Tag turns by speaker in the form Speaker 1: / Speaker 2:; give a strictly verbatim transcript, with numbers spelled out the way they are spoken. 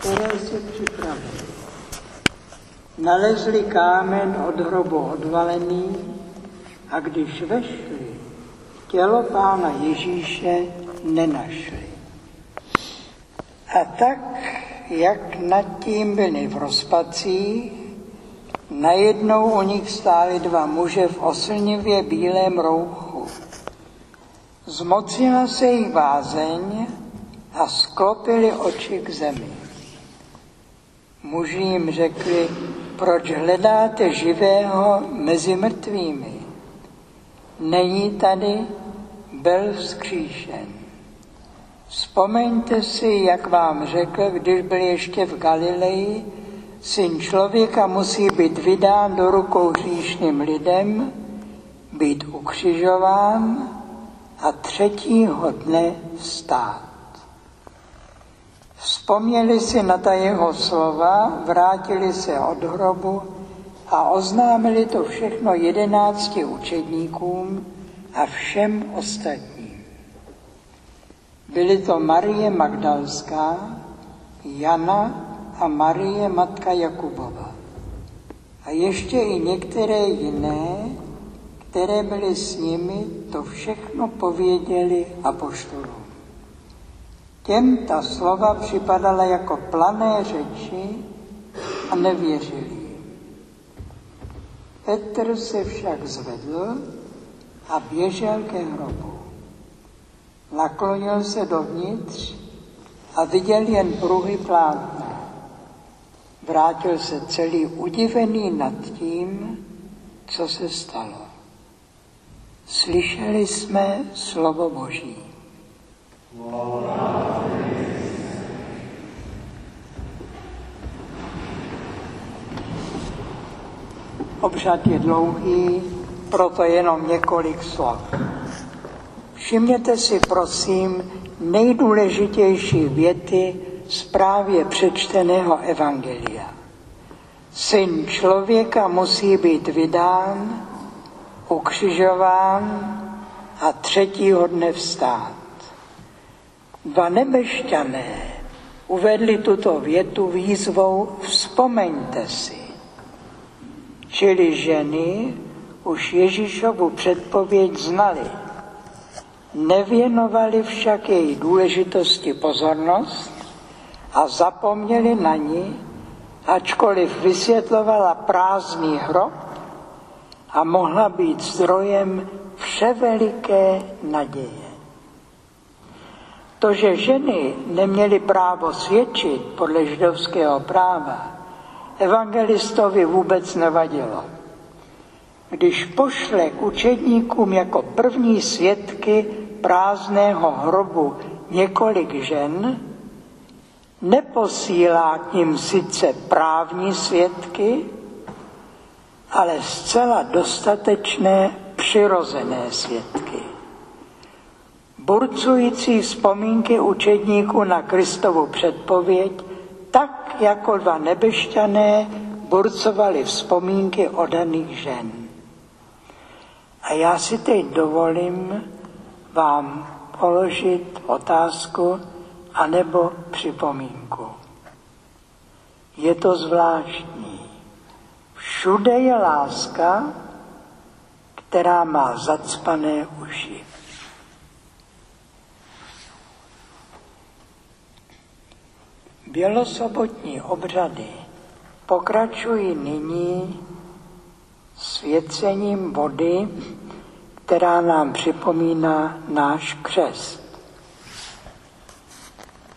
Speaker 1: které si připravili. Nalezli kámen od hrobu odvalený a když vešli, tělo Pána Ježíše nenašli. A tak, jak nad tím byli v rozpacích, najednou u nich stáli dva muže v oslnivě bílém rouchu. Zmocnila se jich bázeň a sklopili oči k zemi. Muži jim řekli, proč hledáte živého mezi mrtvými? Není tady, byl vzkříšen. Vzpomeňte si, jak vám řekl, když byl ještě v Galileji, Syn člověka musí být vydán do rukou hříšným lidem, být ukřižován a třetího dne vstát. Vzpomněli si na ta jeho slova, vrátili se od hrobu a oznámili to všechno jedenácti učedníkům a všem ostatním. Byly to Marie Magdalská, Jana a Marie, matka Jakubova. A ještě i některé jiné, které byly s nimi, to všechno pověděli apoštolům. Těm ta slova připadala jako plané řeči a nevěřili jim. Petr se však zvedl a běžel ke hrobu. Naklonil se dovnitř a viděl jen pruhy plátna. Vrátil se celý udivený nad tím, co se stalo. Slyšeli jsme slovo Boží. Obřad je dlouhý, proto jenom několik slov. Všimněte si, prosím, nejdůležitější věty z právě přečteného evangelia. Syn člověka musí být vydán, ukřižován a třetího dne vstát. Dva nebešťané uvedli tuto větu výzvou vzpomeňte si. Čili ženy už Ježíšovu předpověď znali. Nevěnovali však její důležitosti pozornost a zapomněli na ní, ačkoliv vysvětlovala prázdný hrob a mohla být zdrojem vševeliké naděje. To, že ženy neměly právo svědčit podle židovského práva, evangelistovi vůbec nevadilo. Když pošle k učedníkům jako první svědky prázdného hrobu několik žen, neposílá k nim sice právní svědky, ale zcela dostatečné přirozené svědky. Burcující vzpomínky učedníků na Kristovu předpověď, tak jako dva nebešťané burcovali vzpomínky oddaných žen. A já si teď dovolím vám položit otázku anebo připomínku. Je to zvláštní. Všude je láska, která má zacpané uši. Bělosobotní obřady pokračují nyní svěcením vody, která nám připomíná náš křest.